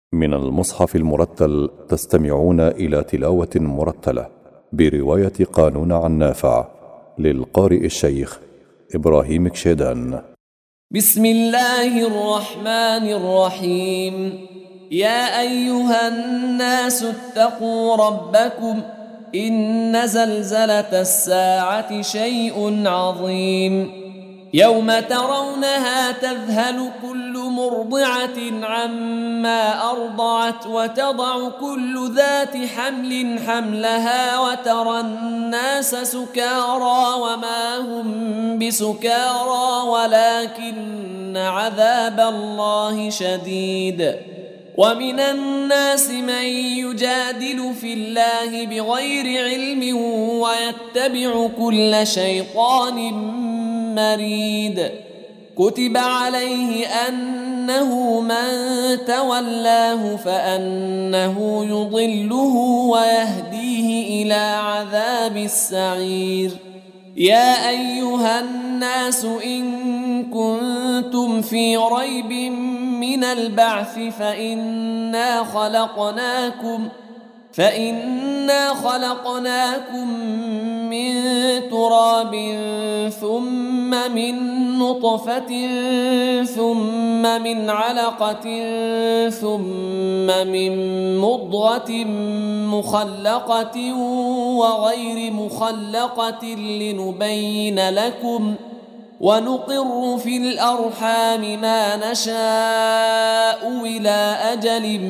من المصحف المرتل تستمعون إلى تلاوة مرتلة برواية قانون عن نافع للقارئ الشيخ إبراهيم كشيدان. بسم الله الرحمن الرحيم. يا أيها الناس اتقوا ربكم إن زلزلة الساعة شيء عظيم. يوم ترونها تذهل كل مرضعة عما أرضعت وتضع كل ذات حمل حملها وترى الناس سكارى وما هم بسكارى ولكن عذاب الله شديد. ومن الناس من يجادل في الله بغير علم ويتبع كل شيطان مريد. كتب عليه أنه من تولاه فأنه يضله ويهديه إلى عذاب السعير. يا أيها الناس إن كنتم في ريب من البعث فإنا خلقناكم من تراب ثم من نطفة ثم من علقة ثم من مضغة مخلقة وغير مخلقة لنبين لكم ونقر في الأرحام ما نشاء إلى أجل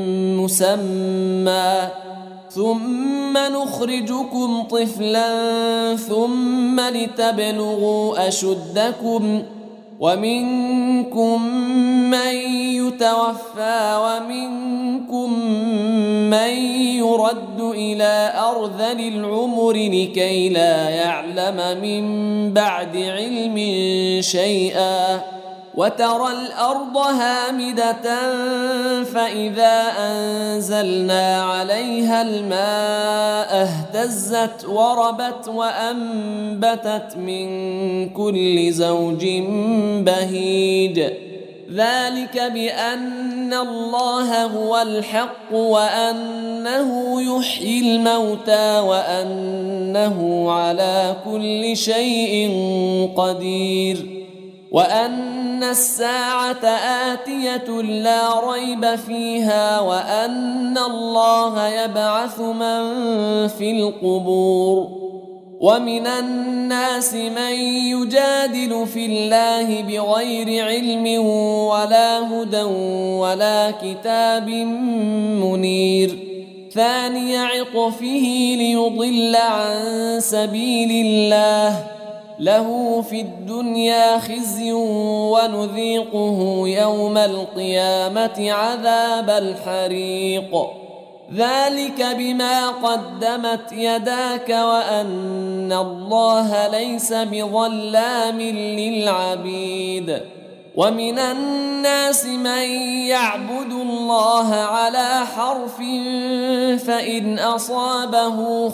مسمى ثم نخرجكم طفلا ثم لتبلغوا أشدكم ومنكم من يتوفى ومنكم من يرد إلى أرذل العمر لكي لا يعلم من بعد علم شيئا. وترى الأرض هامدة فإذا أنزلنا عليها الماء اهتزت وربت وأنبتت من كل زوج بهيج. ذلك بأن الله هو الحق وأنه يحيي الموتى وأنه على كل شيء قدير وأن الساعة آتية لا ريب فيها وأن الله يبعث من في القبور. ومن الناس من يجادل في الله بغير علم ولا هدى ولا كتاب منير. ثاني عطفه ليضل عن سبيل الله له في الدنيا خزي ونذيقه يوم القيامة عذاب الحريق. ذلك بما قدمت يداك وأن الله ليس بظلام للعبيد. ومن الناس من يعبد الله على حرف فإن أصابه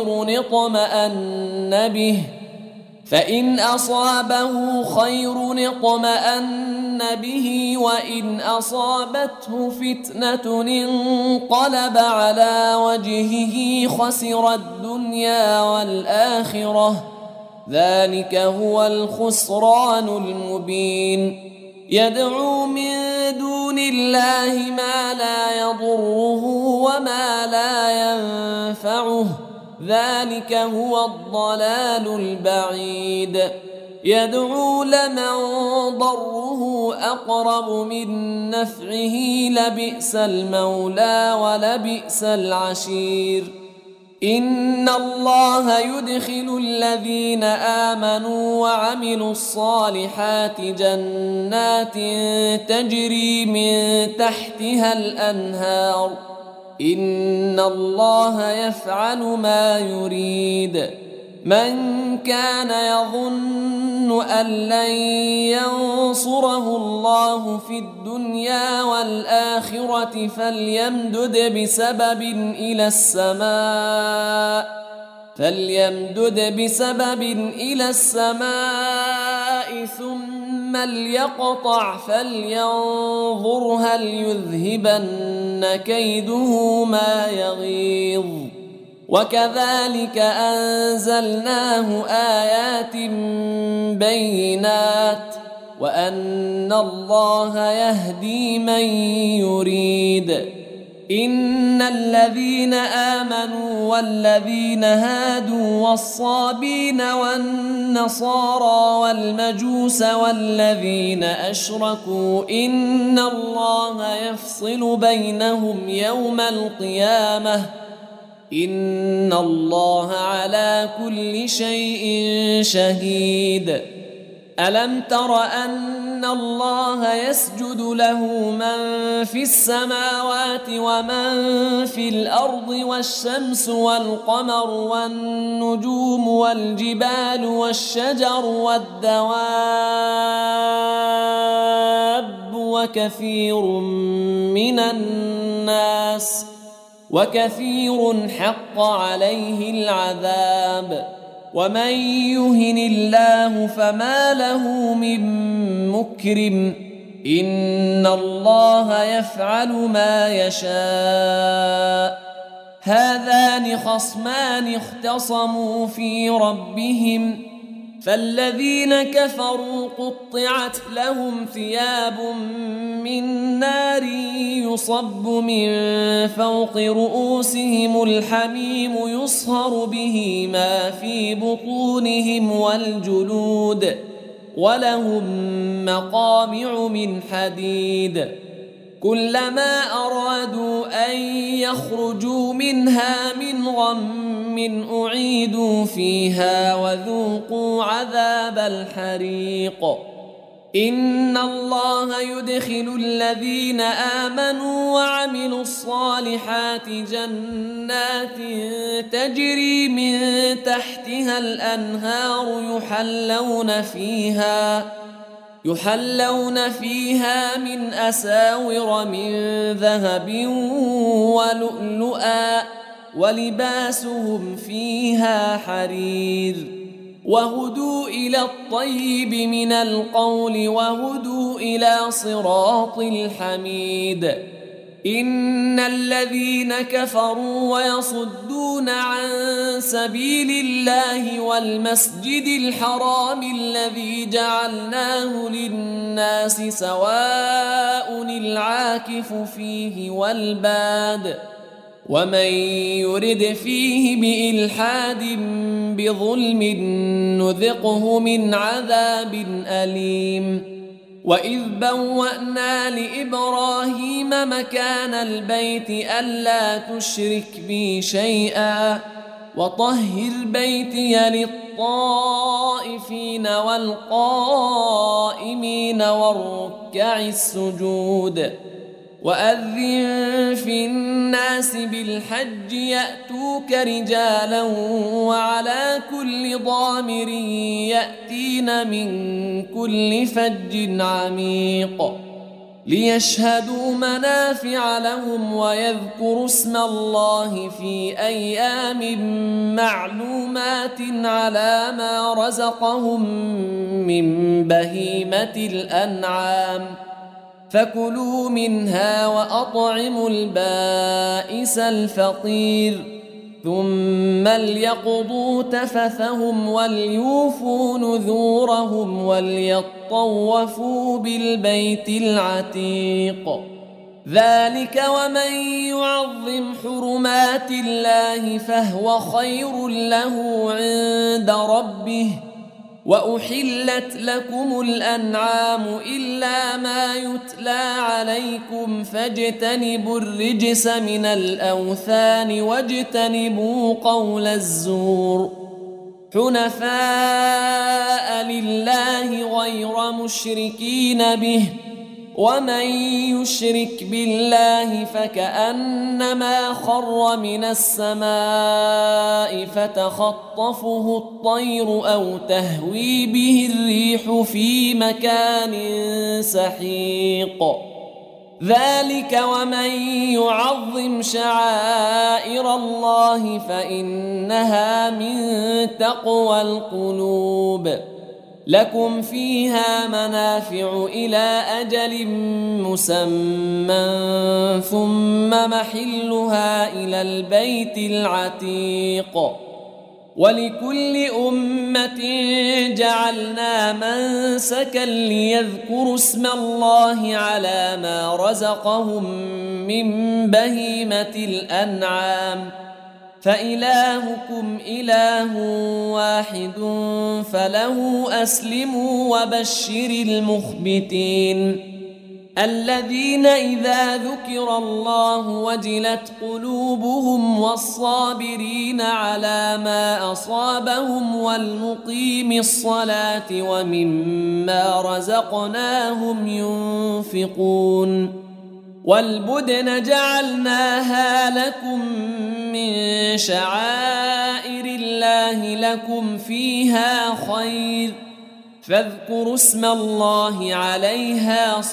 خير اطمأن به وإن أصابته فتنة انقلب على وجهه خسر الدنيا والآخرة. ذلك هو الخسران المبين. يدعو من دون الله ما لا يضره وما لا ينفعه ذلك هو الضلال البعيد. يدعو لمن ضره أقرب من نفعه لبئس المولى ولبئس العشير. إن الله يدخل الذين آمنوا وعملوا الصالحات جنات تجري من تحتها الأنهار. إن الله يفعل ما يريد. من كان يظن أن لن ينصره الله في الدنيا والآخرة فليمدد بسبب إلى السماء ثم ليقطع فلينظر هل يذهبن كيده ما يغيظ وكذلك أنزلناه آيات بينات وأن الله يهدي من يريد إن الذين آمنوا والذين هادوا والصابين والنصارى والمجوس والذين أشركوا إن الله يفصل بينهم يوم القيامة إن الله على كل شيء شهيد ألم تر أن الله يسجد له من في السماوات ومن في الأرض والشمس والقمر والنجوم والجبال والشجر والدواب وكثير حق عليه العذاب ومن يهن الله فما له من مكرم إن الله يفعل ما يشاء هذان خصمان اختصموا في ربهم فالذين كفروا قطعت لهم ثياب من نار يصب من فوق رؤوسهم الحميم يصهر به ما في بطونهم والجلود ولهم مقامع من حديد كلما أرادوا أن يخرجوا منها من غم أعيدوا فيها وذوقوا عذاب الحريق إن الله يدخل الذين آمنوا وعملوا الصالحات جنات تجري من تحتها الأنهار يحلون فيها من أساور من ذهب ولؤلؤا ولباسهم فيها حرير وهدوا إلى الطيب من القول وهدوا إلى صراط الحميد إن الذين كفروا ويصدون عن سبيل الله والمسجد الحرام الذي جعلناه للناس سواء العاكف فيه والباد ومن يرد فيه بإلحاد بظلم نذقه من عذاب أليم وإذ بوأنا لإبراهيم مكان البيت ألا تشرك بي شيئا وطهر بيتي للطائفين والقائمين والركع السجود وأذن في الناس بالحج يأتوك رجالا وعلى كل ضامر يأتين من كل فج عميق ليشهدوا منافع لهم ويذكروا اسم الله في أيام معلومات على ما رزقهم من بهيمة الأنعام فكلوا منها وأطعموا البائس الفقير ثم ليقضوا تفثهم وليوفوا نذورهم وليطوفوا بالبيت العتيق ذلك ومن يعظم حرمات الله فهو خير له عند ربه وأحلت لكم الأنعام إلا ما يتلى عليكم فاجتنبوا الرجس من الأوثان واجتنبوا قول الزور حنفاء لله غير مشركين به ومن يشرك بالله فكأنما خر من السماء فتخطفه الطير أو تهوي به الريح في مكان سحيق ذلك ومن يعظم شعائر الله فإنها من تقوى القلوب لكم فيها منافع إلى أجل مسمى ثم محلها إلى البيت العتيق. ولكل أمة جعلنا منسكا ليذكروا اسم الله على ما رزقهم من بهيمة الأنعام، فإلهكم إله واحد فله أسلموا وبشر المخبتين الذين إذا ذكر الله وجلت قلوبهم والصابرين على ما أصابهم والمقيم الصلاة ومما رزقناهم ينفقون. والبدن جعلناها لكم من شعائر الله لكم فيها خير، فاذكروا اسم الله عليها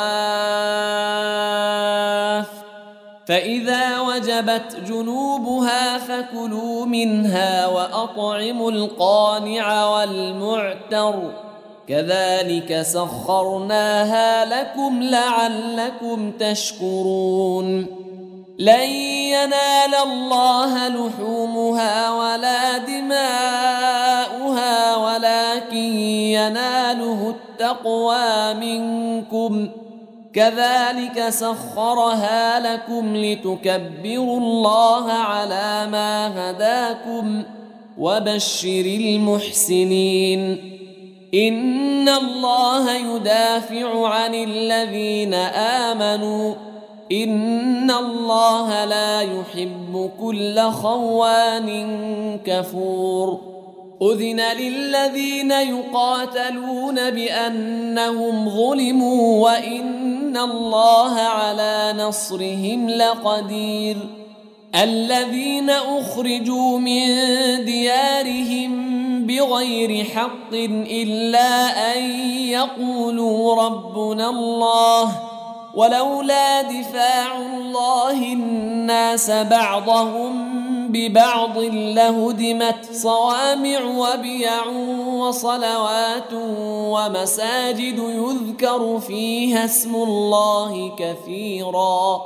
صواف، فإذا وجبت جنوبها فكلوا منها وأطعموا القانع والمعتر، كذلك سخرناها لكم لعلكم تشكرون. لن ينال الله لحومها ولا دماؤها ولكن يناله التقوى منكم، كذلك سخرها لكم لتكبروا الله على ما هداكم وبشر المحسنين. إن الله يدافع عن الذين آمنوا، إن الله لا يحب كل خوان كفور. أذن للذين يقاتلون بأنهم ظلموا وإن الله على نصرهم لقدير. الذين أخرجوا من ديارهم بغير حق إلا أن يقولوا ربنا الله، ولولا دفاع الله الناس بعضهم ببعض لهدمت صوامع وبيع وصلوات ومساجد يذكر فيها اسم الله كثيرا،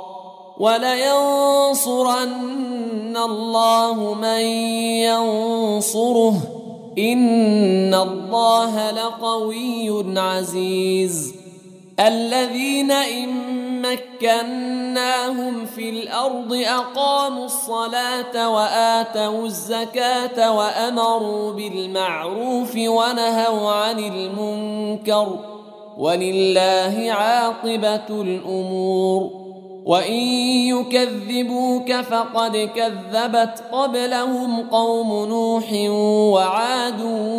ولينصرن الله من ينصره، إن الله لقوي عزيز. الذين إن مكناهم في الأرض أقاموا الصلاة وآتوا الزكاة وأمروا بالمعروف ونهوا عن المنكر، ولله عاقبة الأمور. وإن يكذبوك فقد كذبت قبلهم قوم نوح وعاد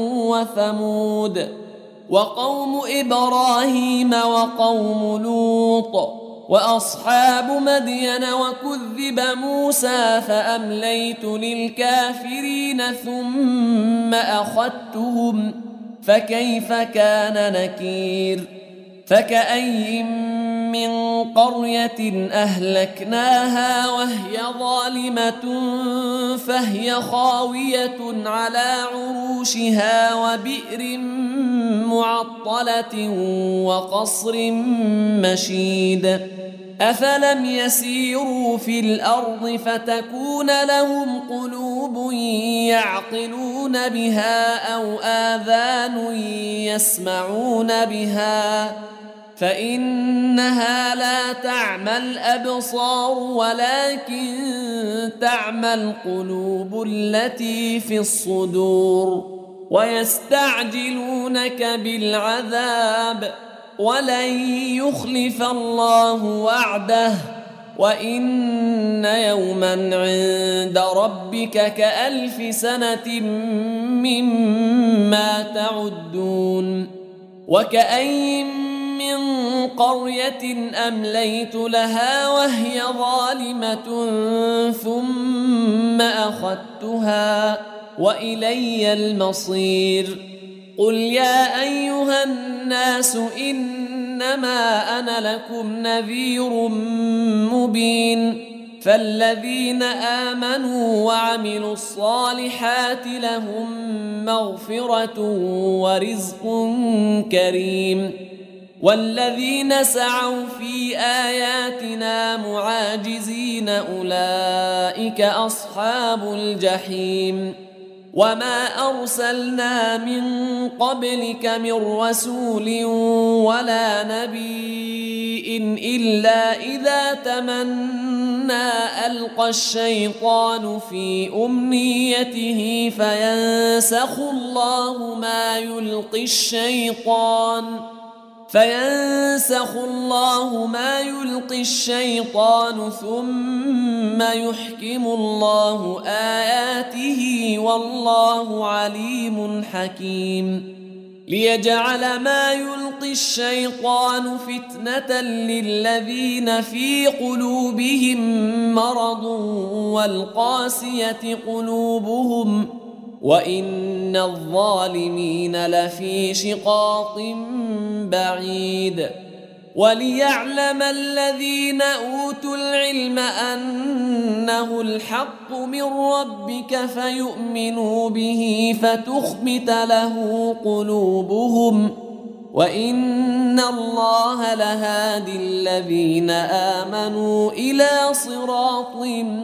وثمود وقوم إبراهيم وقوم لوط وأصحاب مدين، وكذب موسى فأمليت للكافرين ثم أخذتهم فكيف كان نكير. فكأي من قرية أهلكناها وهي ظالمة فهي خاوية على عروشها وبئر معطلة وقصر مشيد. أفلم يسيروا في الأرض فتكون لهم قلوب يعقلون بها أو آذان يسمعون بها، فإنها لا تعمى الأبصار ولكن تعمى القلوب التي في الصدور. ويستعجلونك بالعذاب ولن يخلف الله وعده، وإن يوما عند ربك كألف سنة مما تعدون. وكأي من قرية أمليت لها وهي ظالمة ثم أخذتها وإلي المصير. قل يا أيها الناس إنما أنا لكم نذير مبين، فالذين آمنوا وعملوا الصالحات لهم مغفرة ورزق كريم. والذين سعوا في آياتنا معاجزين أولئك أصحاب الجحيم وما أرسلنا من قبلك من رسول ولا نبي إلا إذا تمنى ألقى الشيطان في أمنيته فينسخ الله ما يلقي الشيطان ثم يحكم الله آياته والله عليم حكيم ليجعل ما يلقي الشيطان فتنة للذين في قلوبهم مرض والقاسية قلوبهم وإن الظالمين لفي شقاق بعيد وليعلم الذين أوتوا العلم أنه الحق من ربك فيؤمنوا به فتخبت له قلوبهم وإن الله لهادي الذين آمنوا إلى صراط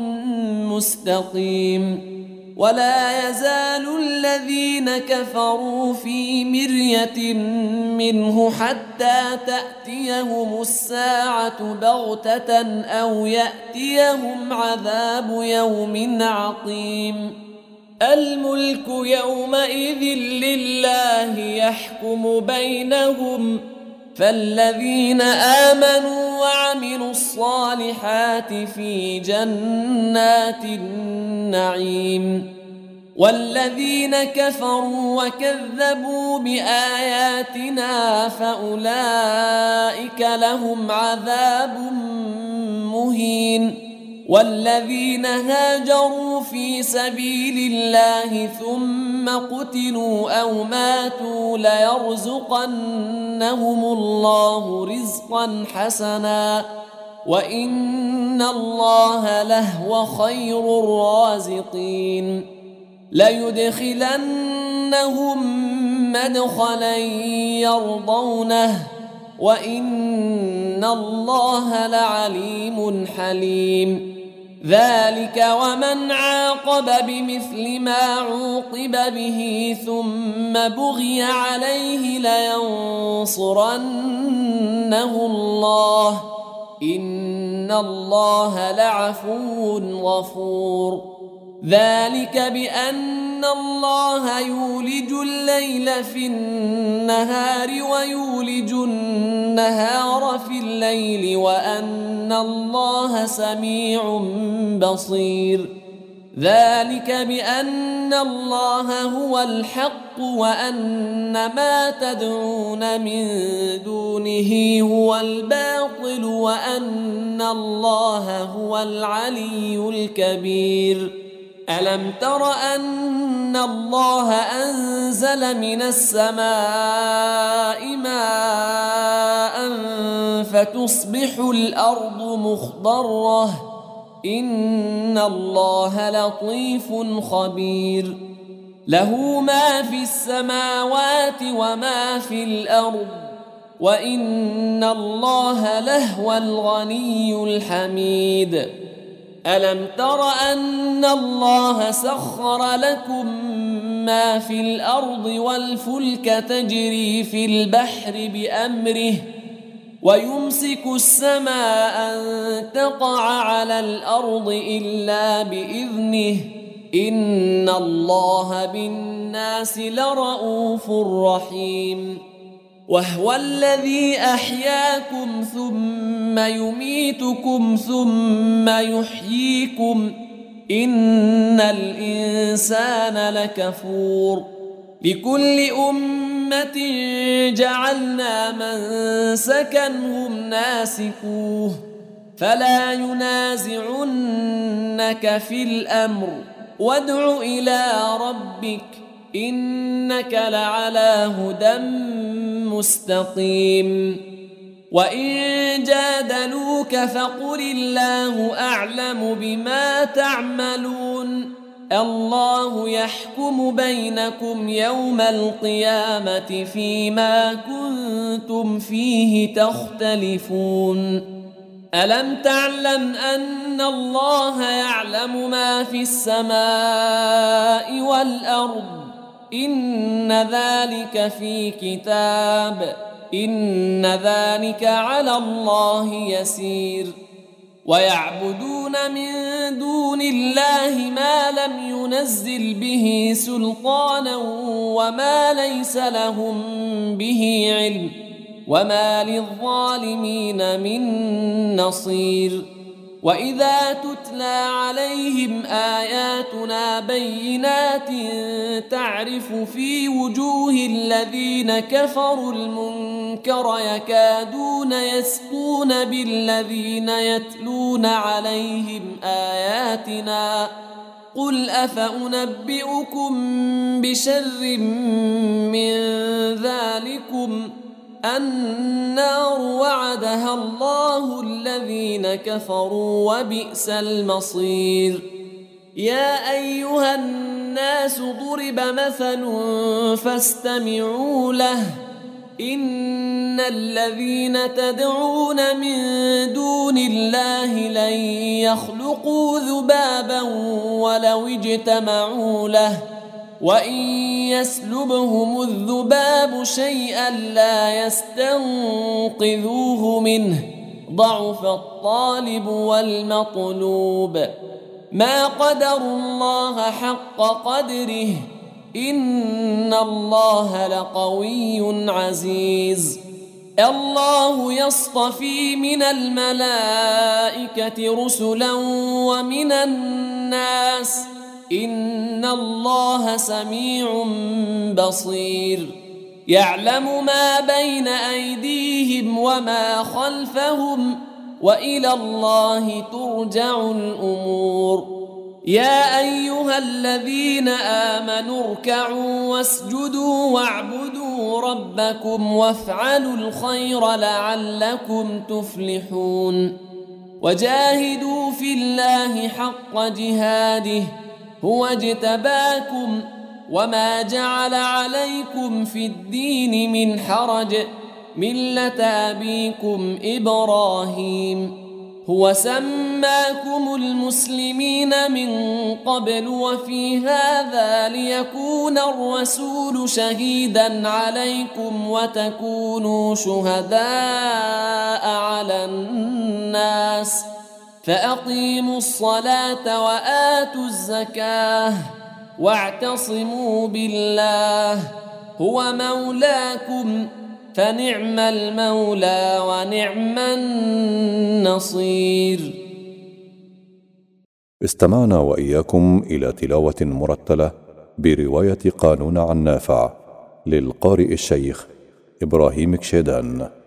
مستقيم ولا يزال الذين كفروا في مرية منه حتى تأتيهم الساعة بغتة أو يأتيهم عذاب يوم عقيم الملك يومئذ لله يحكم بينهم فالذين آمنوا وعملوا الصالحات في جنات النعيم والذين كفروا وكذبوا بآياتنا فأولئك لهم عذاب مهين والذين هاجروا في سبيل الله ثم قتلوا أو ماتوا ليرزقنهم الله رزقا حسنا وإن الله لهو خير الرازقين ليدخلنهم مدخلا يرضونه وإن الله لعليم حليم ذلك ومن عاقب بمثل ما عوقب به ثم بغي عليه لينصرنه الله إن الله لعفو غفور ذلك بأن الله يولج الليل في النهار ويولج النهار في الليل وأن الله سميع بصير ذلك بأن الله هو الحق وأن ما تدعون من دونه هو الباطل وأن الله هو العلي الكبير ألم تر أن الله أنزل من السماء ماء فتصبح الأرض مخضرة إن الله لطيف خبير له ما في السماوات وما في الأرض وإن الله لهو الغني الحميد ألم تر أن الله سخر لكم ما في الأرض والفلك تجري في البحر بأمره ويمسك السماء أن تقع على الأرض إلا بإذنه إن الله بالناس لرءوف رحيم وهو الذي أحياكم ثم يميتكم ثم يحييكم إن الإنسان لكفور لكل أمة جعلنا منسكا هم ناسكوه فلا ينازعنك في الأمر وادع إلى ربك إنك لعلى هدى مستقيم وإن جادلوك فقل الله أعلم بما تعملون الله يحكم بينكم يوم القيامة فيما كنتم فيه تختلفون ألم تعلم أن الله يعلم ما في السماء والأرض إن ذلك في كتاب إن ذلك على الله يسير ويعبدون من دون الله ما لم ينزل به سلطانا وما ليس لهم به علم وما للظالمين من نصير وإذا تتلى عليهم آياتنا بينات تعرف في وجوه الذين كفروا المنكر يكادون يسقون بالذين يتلون عليهم آياتنا قل أفأنبئكم بشر من ذلكم النار وعدها الله الذين كفروا وبئس المصير يا أيها الناس ضرب مثل فاستمعوا له إن الذين تدعون من دون الله لن يخلقوا ذبابا ولو اجتمعوا له وإن يسلبهم الذباب شيئا لا يستنقذوه منه ضعف الطالب والمطلوب ما قدروا الله حق قدره إن الله لقوي عزيز الله يصطفي من الملائكة رسلا ومن الناس إن الله سميع بصير يعلم ما بين أيديهم وما خلفهم وإلى الله ترجع الأمور يا أيها الذين آمنوا اركعوا واسجدوا واعبدوا ربكم وافعلوا الخير لعلكم تفلحون وجاهدوا في الله حق جهاده هو اجتباكم وما جعل عليكم في الدين من حرج ملة أبيكم إبراهيم هو سماكم المسلمين من قبل وفي هذا ليكون الرسول شهيدا عليكم وتكونوا شهداء على الناس فأقيموا الصلاة وآتوا الزكاة واعتصموا بالله هو مولاكم فنعم المولى ونعم النصير. استمعنا وإياكم إلى تلاوة مرتلة برواية قانون عن نافع للقارئ الشيخ إبراهيم كشيدان.